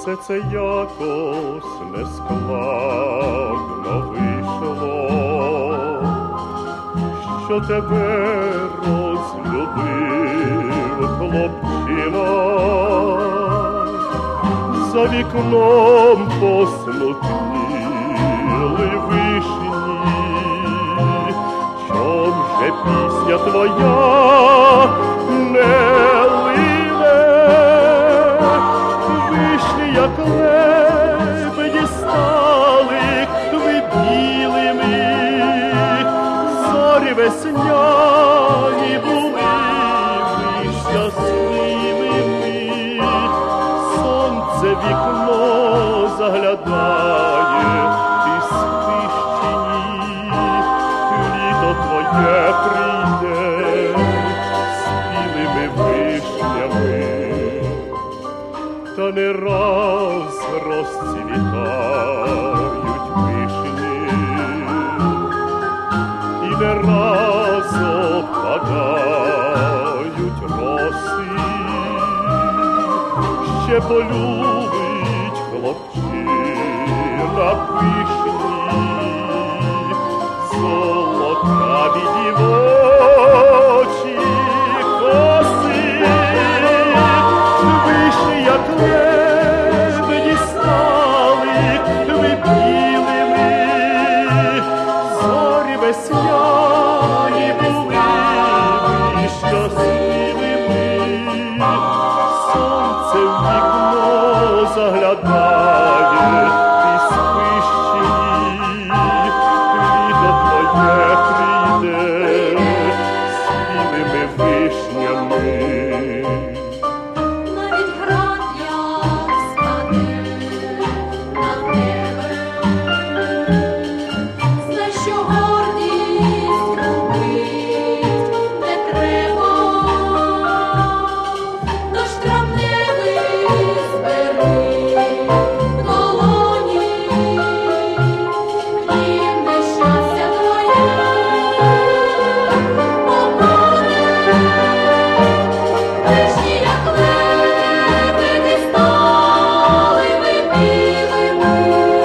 все це якось нескладно вийшло, що тебе розлюбив хлопчина. За вікном посмутніли вишні, чом же пісня твоя не лине? Вишні, як лебеді, стали ви білими, зорі весняні були ви щасливими. Сонце вікно заглядає, ти спиш чи ні? Літо твоє прийде з білими вишнями, та не раз розцвітають вишні, і не раз опадають роси. Ще полюбить хлопчина вишні, золотаві дівочі коси. Вишні, як лебеді, стали ви білими, зорі весняні були ви щасливими. Сонце в вікно заглядає, ти спиш чи ні? Літо твоє прийде з білими вишнями. Навіть град як спаде на тебе, знай, що гордість любить не треба. Тож травневий збери в долоні, гнівне щастя твоє поборе. Вишні, як лебеді, стали ви білими,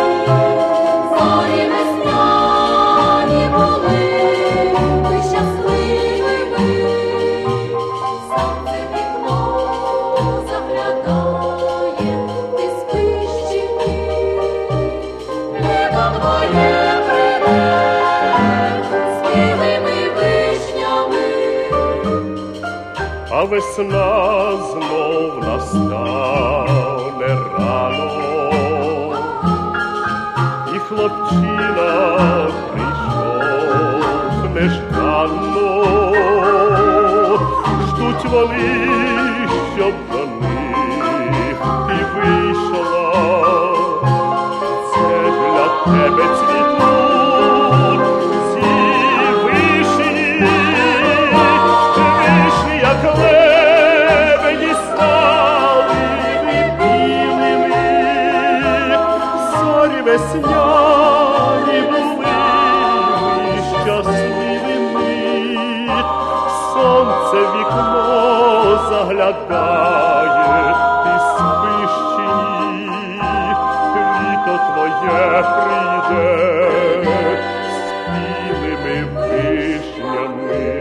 зорі весняні були ви щасливими. Сонце вікно заглядає, ти спиш чи ні? Літо твоє прийде з білими вишнями. А весна знов настане рано, і хлопчина прийшов нежданно. Ждуть вони, щоб до них ти вийшла. Це для тебе цвітуть ці вишні. Вишні, як лебеді, стали ви білими, зорі весняні були ви щасливими. Сонце в вікно заглядає, ти спиш чи ні? Літо твоє прийде з білими вишнями.